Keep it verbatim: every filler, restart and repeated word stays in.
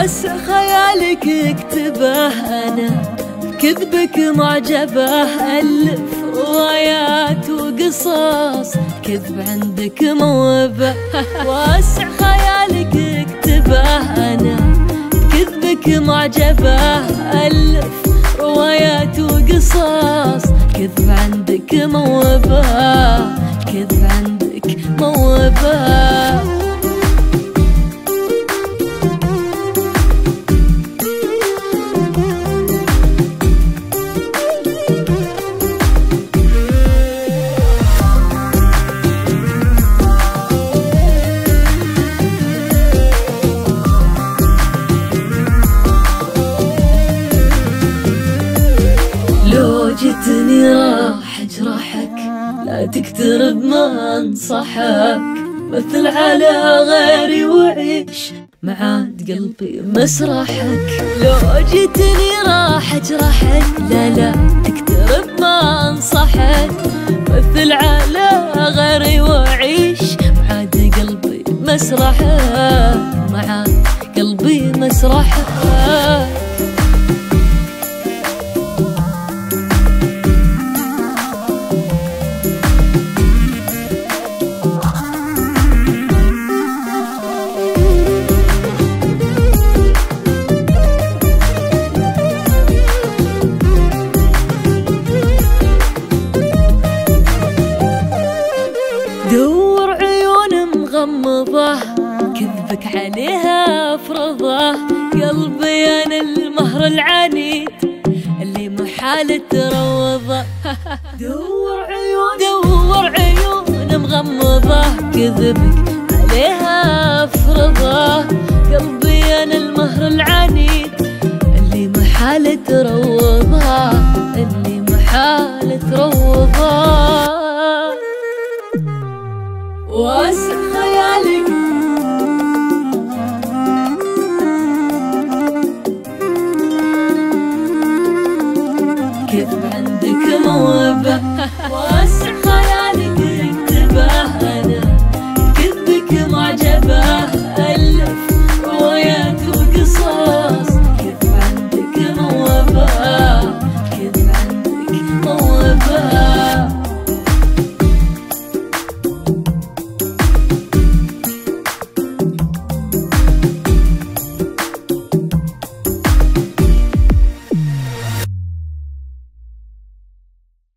واسع خيالك اكتبه أنا كذبك معجبه، ألف روايات وقصص كذب عندك موهبة. واسع خيالك اكتبه أنا كذبك معجبه، ألف روايات وقصص كذب عندك موهبة، كذب عندك موهبة. جيتني راح اجرحك لا تقترب ما انصحك، مثل على غيري وعيش معاد قلبي مسرحك. لو جيتني راح اجرحك لا لا تقترب ما انصحك، مثل على غيري وعيش معاد قلبي مسرحك، معاد قلبي مسرحك. دور عيون مغمضة كذبك عليها افرضه، قلبي انا المهر العنيد اللي محال تروضه. دور عيون دور عيون مغمضة كذبك عليها افرضه، قلبي انا المهر العنيد اللي محال تروضه، اللي محال تروضه. واسع خيالك كذب عندك موهبة.